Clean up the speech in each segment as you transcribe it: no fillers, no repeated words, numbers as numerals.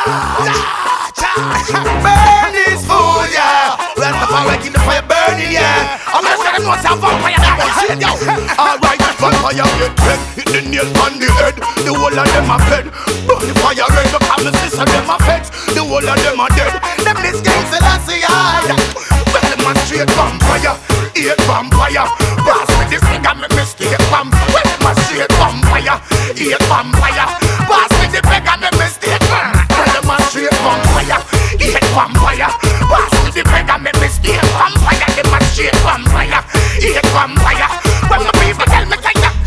Burn this food, yeah. Rastafari keep the fire burning, yeah. I'm gonna say them no say vampire that one shit, yo. Alright, vampire get dead. Hit the nail on the head. The whole of them are fed. Burn the fire red. The come sister them are fed. The whole of them are dead. Them this game Selassie hard. Well, them a straight vampire. Eight vampire. Pass me this thing and make me stay vampire. Well, them a straight vampire. Eight vampire. Pass me the bag and make me stay vampire. Well, them a straight vampire. Eight vampire. Pass me the bag and make me stay vampire. Them a straight vampire. Eight vampire. When my people tell me take that.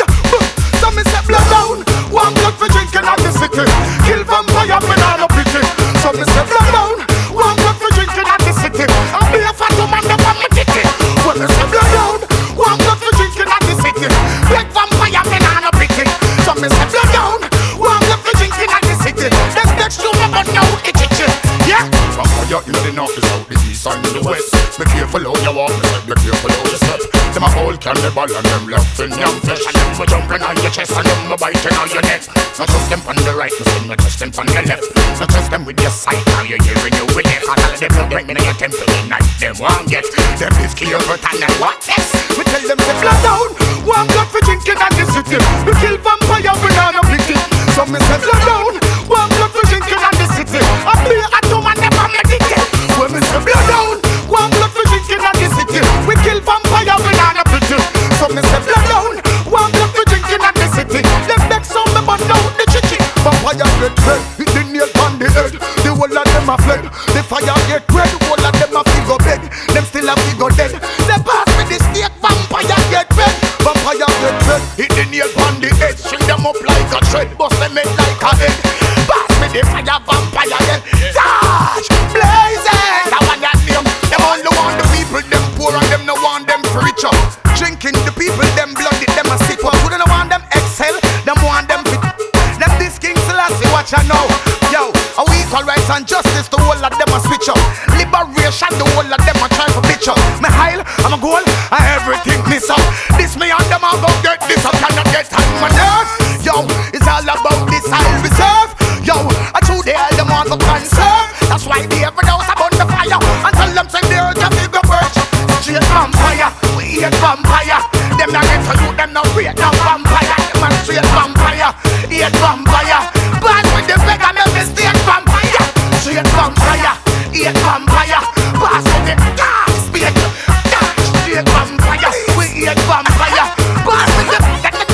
So me say blood down. One blood for drinking at the city. Kill vampire when I'm not pretty. So me say blood down. One blood for drinking at the city. I'll be a fat woman up on my titty. When me say blood down. One blood for drinking at the city. Black vampire when I'm not pretty. So me say blood down. One blood for drinking at the city. Let's next to me but now it's itchy. Yeah. Vampire in the north, the south, the east and the west. Be careful how you walk, be careful how you step. Them a whole cannibal and them left in young flesh. And them a jumping on your chest and them a biting on your neck. Not just them on the right, not just them on your left. Not just them with your sight, now you're hearing you with it. And all of them will bring me to your temple tonight. Them won't get them is clear but and then what next? We tell them to blood down. One blood for drinking at the city. We kill vampire when I'm not pity. So me say blood down. One blood for drinking at the city. I play at home and never make it. When me say blood down. One blood for drinking at the city. We kill vampire when I'm not pity. So me say blood down. One blood for drinking at the city. Them neck sound me but now the chichi. Vampire get red. Hit the nail on the head. The whole of them are fled. The fire get red. The whole of them are figure bed. Them still a figure dead. They pass me the snake. Vampire get red. Vampire get red. Hit the nail on the head. String them up like a thread. Bust them head like a head. Pass me the fire vampire again. Charge! Blazing! That one that name. Them only want the people. Them poor and them no want them rich up. Drinking the people. Them bloody. Them a sick one. Who don't want them excel. Them want them fit. Them this King Selassie watch I know. Yo, a equal rights and justice. The whole of them a switch up. Liberation. The whole of them a try for bitch up. Me high, I'm a goal, and everything miss up. This me and them a go get this up. Cannot get on my nerves. Yo, it's all about this I'll reserve. Yo, I true they all them want to conserve. That's why they ever knows about the fire. And tell them say they're the bigger birch. Straight vampire, we hate vampire. Them not get to you, them not rate no vampire. Them a straight vampire, hate vampire. Bad with the beg and make mistake vampire. Straight vampire, hate vampire. Pass with the gas, speak. Straight vampire, we hate vampire. Pass with the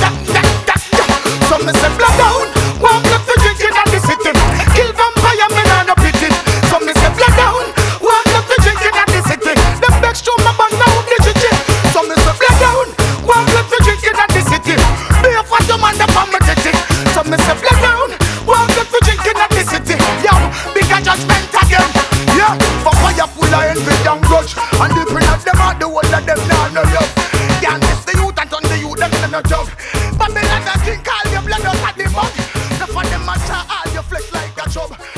so me say blood down. One blood for drinking at the city. Kill vampire, me nah no pity. So me say blood down. One blood for drinking at the city. Them back show my band now the chichi. So me say blood down. One blood for drinking at the city. Be a fat man the palm titty. So me say blood down. One blood for drinking at the city. Yo, bigger judgment again. Yeah, for fire full of envy and grudge. And the print of them are the whole of them now no love. Yeah, miss the youth and turn the youth them in a job. Babylon a drink all your blood out of the mug. The for them matter all your flesh like a chub.